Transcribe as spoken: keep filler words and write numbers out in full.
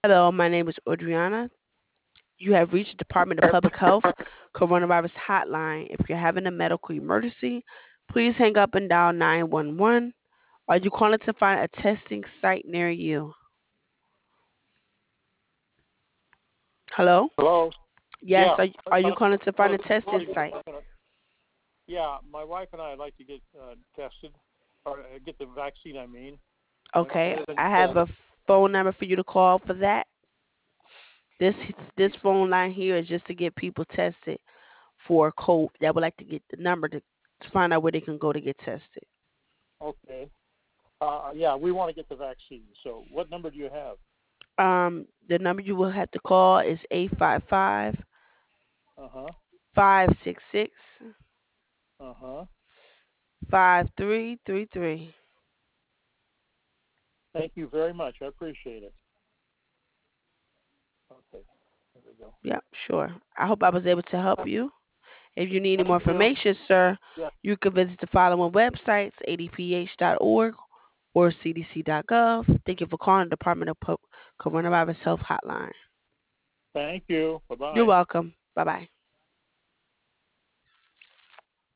Hello, my name is Adriana. You have reached the Department of Public Health Coronavirus Hotline. If you're having a medical emergency, please hang up and dial nine one one. Are you calling to find a testing site near you? Hello? Hello. Yes, Yeah. are, are you Uh, calling to I find a was testing calling because site? I'm gonna. Yeah, my wife and I'd like to get uh, tested or uh, get the vaccine. I mean, and we Okay, live in. I have a phone number for you to call for that. This this phone line here is just to get people tested for COVID that would like to get the number to, to find out where they can go to get tested. Okay. Uh, yeah, we want to get the vaccine. So, what number do you have? Um, the number you will have to call is eight five five, Uh huh. five six six, Uh huh. five three three three. Thank you very much. I appreciate it. Okay. There we go. Yep, sure. I hope I was able to help you. If you need any more Thank you. information, sir, Yeah. you can visit the following websites: a d p h dot org or c d c dot gov. Thank you for calling the Department of Po- Coronavirus Health Hotline. Thank you. Bye You're bye. welcome. Bye bye.